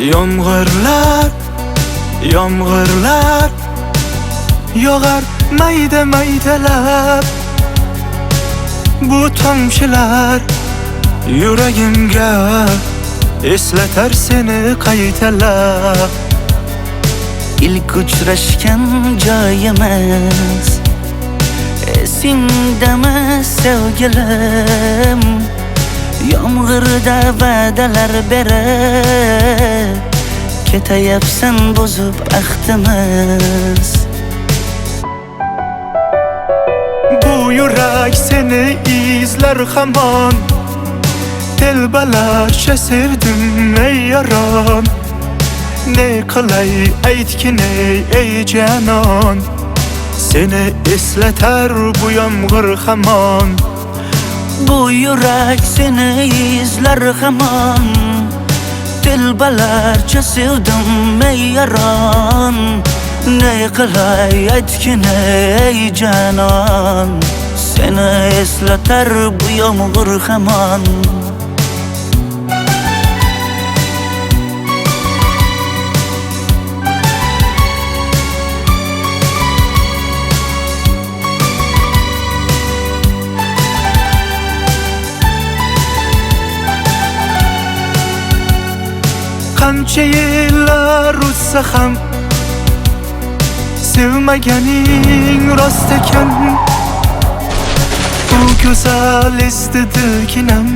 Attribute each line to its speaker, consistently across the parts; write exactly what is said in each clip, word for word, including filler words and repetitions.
Speaker 1: Yomg'irlar, yomg'irlar yog'ar mayda maydalab. Bu tomchilar yuragimga eslatar seni qaytalab.
Speaker 2: İlk uchrashgan joyimiz esingdami sevgilim? Yomg'irda va'dalar berib ketayapsan bozib ahdimiz.
Speaker 1: Bu yurak seni izler hamon, telbalarcha sevdim ey yaron. Ne qilay aytgin ey, ey canon, seni eslatar bu yomg'ir hamon.
Speaker 2: Bu yurak seni izler hamon, telbalarcha sevdim ey yaron. Ne qilay aytgin ey canon, seni eslatar bu yomg'ir hamon.
Speaker 1: Qancha yillar o'tsa ham sevmaganing rost ekan. Bu go'zal esdidiginam,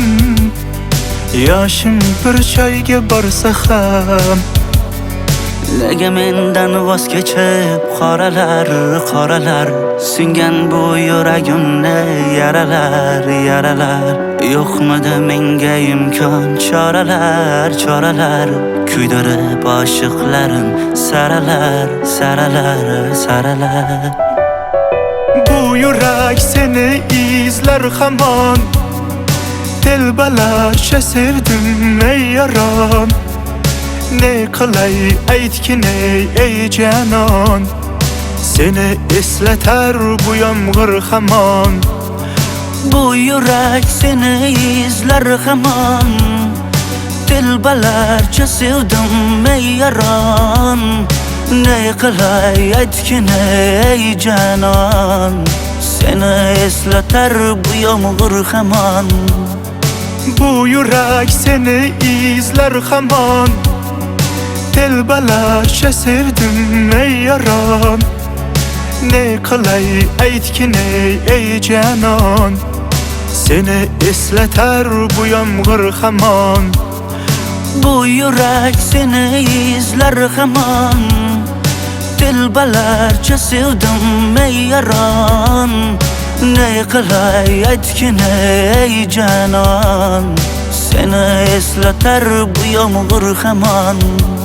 Speaker 1: yoshim bir joyga borsa ham.
Speaker 2: Nega mendan voz kechib qoralar, qoralar singan bu yuragimni yaralar, yaralar. Yo'qmidi menga imkon choralar, choralar kuydirib oshiqlarim saralar, saralar, saralar.
Speaker 1: Bu yurak seni izler hamon, telbalarcha sevdim ey yaron. Ne qilay aytgin ey, ey canon, seni eslatar bu yomg'ir hamon.
Speaker 2: Bu yurak seni izler hamon, telbalarcha sevdim ey yaron. Ne qilay aytgin ey canon, seni eslatar bu yomg'ir hamon.
Speaker 1: Bu yurak seni izler hamon, telbalarcha sevdim ey yaron. Ne qilay aytgin ey, ey canon, seni eslatar bu yomg'ir hamon.
Speaker 2: Bu yurak seni izler hamon, telbalarcha sevdim ey yaron. Ne qilay aytgin ey canon, seni eslatar bu yomg'ir hamon.